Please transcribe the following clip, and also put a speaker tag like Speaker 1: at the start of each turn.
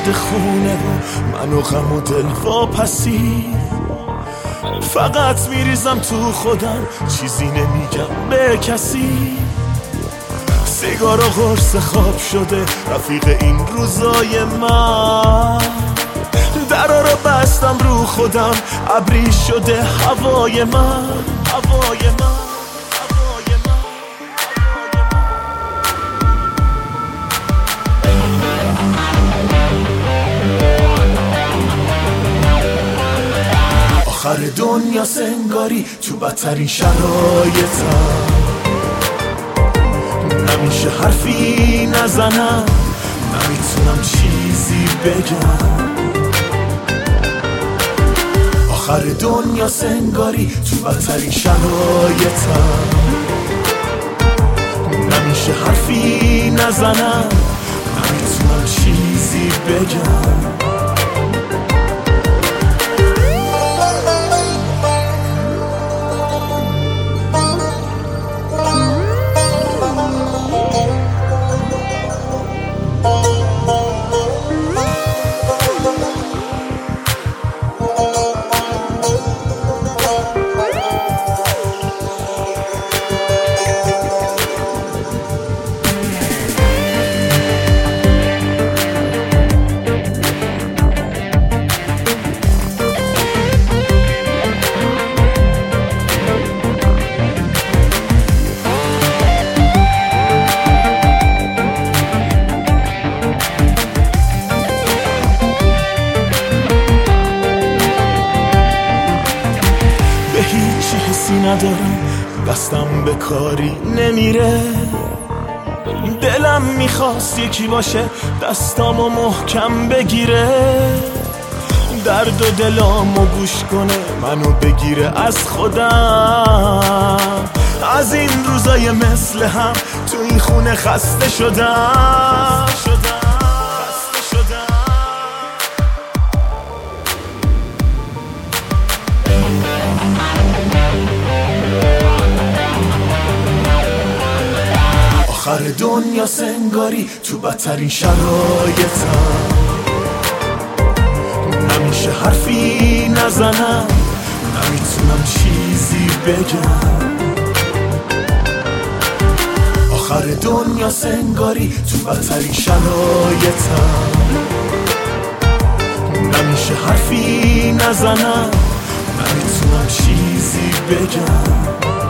Speaker 1: عشق خونه و من و غم و دل واپسی. فقط میریزم تو خودم، چیزی نمیگم به کسی. سیگار و قرص خواب شده رفیق این روزای من. درا رو بستم رو خودم، ابری شده هوای من، هوای من. آخر دنیا سنگاری تو بدترین شرایطم. نمیشه حرفی نزنم، نمیتونم چیزی بگم. آخر دنیا سنگاری تو بدترین شرایطم. نمیشه حرفی نزنم، نمیتونم چیزی بگم. ندارم، دستم به کاری نمیره. دلم میخواست یکی باشه دستامو محکم بگیره. درد و دلامو گوش کنه، منو بگیره از خودم. از این روزای مثل هم تو این خونه خسته شدم. آخر دنیا سنگاری تو بدترین شرایطم. نمیشه حرفی نزنم، نمیتونم چیزی بگم. آخر دنیا سنگاری تو بدترین شرایطم. نمیشه حرفی نزنم، نمیتونم چیزی بگم.